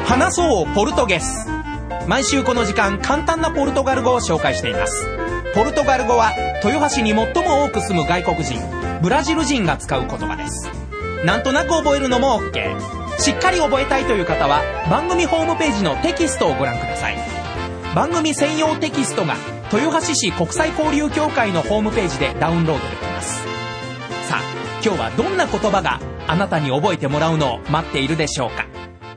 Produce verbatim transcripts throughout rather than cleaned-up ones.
話そうポルトゲス。毎週この時間、簡単なポルトガル語を紹介しています。ポルトガル語は豊橋に最も多く住む外国人、ブラジル人が使う言葉です。なんとなく覚えるのも OK。 しっかり覚えたいという方は番組ホームページのテキストをご覧ください。番組専用テキストが豊橋市国際交流協会のホームページでダウンロードできます。さあ、今日はどんな言葉があなたに覚えてもらうのを待っているでしょうか。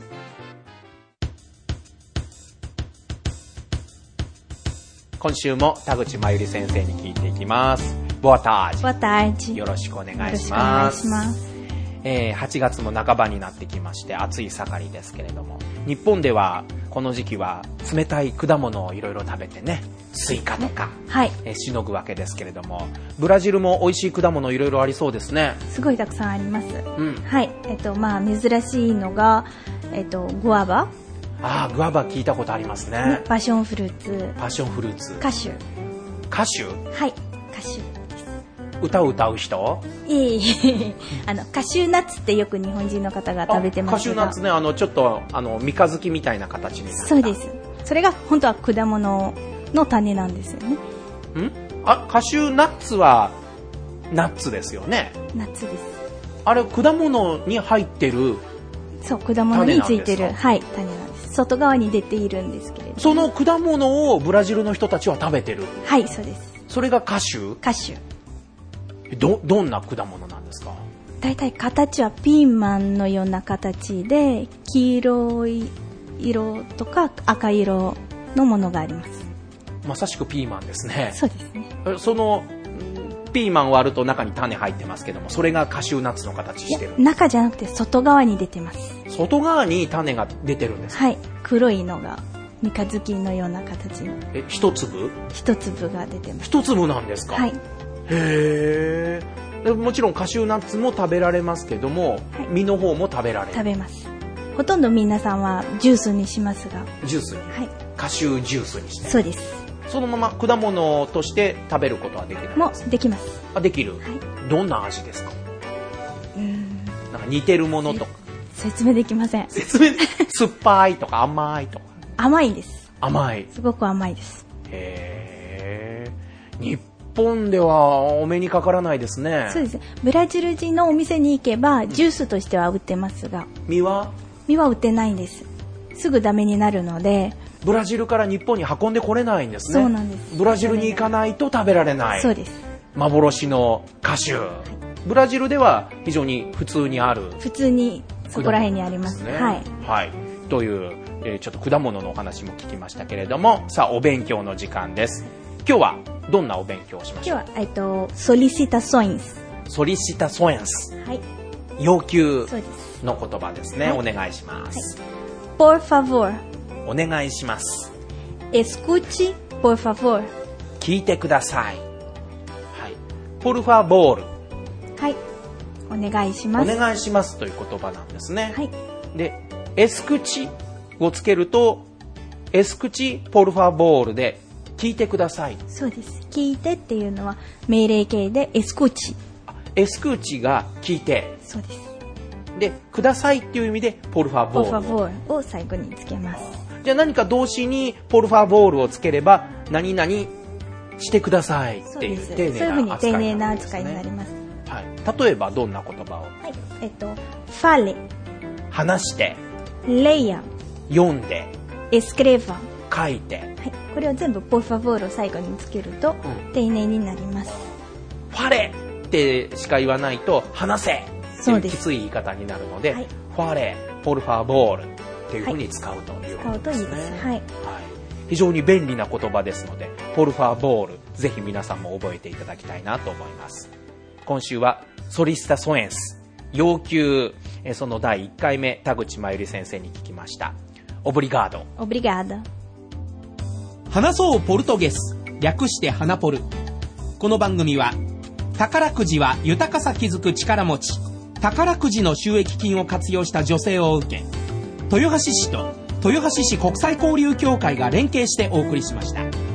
今週も田口真由里先生に聞いていきます。ボアタージ。 ボアタージ。 よろしくお願いします。よろしくお願いします。えー、はちがつも半ばになってきまして暑い盛りですけれども、日本ではこの時期は冷たい果物をいろいろ食べてね、スイカとか、はい、えー、しのぐわけですけれども、ブラジルも美味しい果物いろいろありそうですね。 すごいたくさんあります。 うん、 はい。えっとまあ珍しいのがえっとグアバ。 ああ、グアバ聞いたことありますね。 パッションフルーツ。 パッションフルーツ。 歌手。 歌手？ はい、歌手。 歌を歌う人？ いいあのカシューナッツってよく日本人の方が食べてますが。 カシューナッツね、あのちょっとあの三日月みたいな形になった。 そうです。それが本当は果物の種なんですよね。 ん？あ、カシューナッツはナッツですよね。 ナッツです。 あれ果物に入ってる。 そう、果物についてる、はい、種なんです。外側に出ているんですけれども、 その果物をブラジルの人たちは食べてる。 はい、そうです。 それがカシュ？ カシュ。 どどんな果物なんですか？ だいたい形はピーマンのような形で、黄色い色とか赤色のものがあります。 まさしくピーマンですね。 そうですね。 そのピーマンを割ると中に種入ってますけども、それがカシューナッツの形してる。 中じゃなくて外側に出てます。 外側に種が出てるんですか？ はい、黒いのが三日月のような形の。 え、一粒？ 一粒が出てます。 一粒なんですか？ はい。 へー。もちろんカシューナッツも食べられますけども、はい、実の方も食べられる。 食べます。ほとんど皆さんはジュースにしますが。 ジュースに、はい、カシュージュースにして。 そうです。 そのまま果物として食べることはできない？ もうできます。 あ、できる、はい、どんな味ですか？うーん、なんか似てるものとか説明できません。 説明酸っぱいとか甘いとか。 甘いんです。 甘い。 すごく甘いです。 へー。日本ではお目にかからないですね。 そうです。ブラジル人のお店に行けばジュースとしては売ってますが、 実は実は売ってないんです。すぐダメになるので。 ブラジルから日本に運んでこれないんですね。 そうなんです。 ブラジルに行かないと食べられない。 そうです。 幻のカシュー、はい、ブラジルでは非常に普通にある。 普通にそこら辺にありますね。はい、 はい、という、えー、ちょっと果物のお話も聞きましたけれども、さあお勉強の時間です。今日はどんなお勉強をしましょう？ 今日は、えっと、ソリシタソインス。 ソリシタソインス。 はい。 要求の言葉ですね。はい、お願いします。 はい、por favor。 お願いします。 escuche por favor。 聞いてください。はい。por favor。 はい。お願いします。 お願いしますという言葉なんですね。 はい。 で、escucheをつけると、escuche por favorで聞いてください。 そうです。聞いてっていうのは命令形でescuche。 escucheが聞いて。 そうです。 で、くださいっていう意味でpor favor。 por favorを最後につけます。 じゃあ何か動詞にpor favorをつければ何々してくださいっていう丁寧な扱いなんですね。 そういうふうに丁寧な扱いになります。 はい。例えばどんな言葉を？はい。 えっと fale 話して、 leia 読んで、 escreva 書いて。はい。 これを全部por favorを最後につけると、うん、丁寧になります。 ファレってしか言わないと話せっていうきつい言い方になるので、はい、ファレpor favorっていうふうに使うということですね。 使うといいです。はい。はい。 非常に便利な言葉ですので、por favorぜひ皆さんも覚えていただきたいなと思います。今週はソリスタソエンス要求、そのだいいっかいめ田口真由里先生に聞きました。オブリガード。 オブリガード。 話そうポルトゲス、略して花ポル。この番組は宝くじは豊かさ気づく力持ち、宝くじの収益金を活用した女性を受け、豊橋市と豊橋市国際交流協会が連携してお送りしました。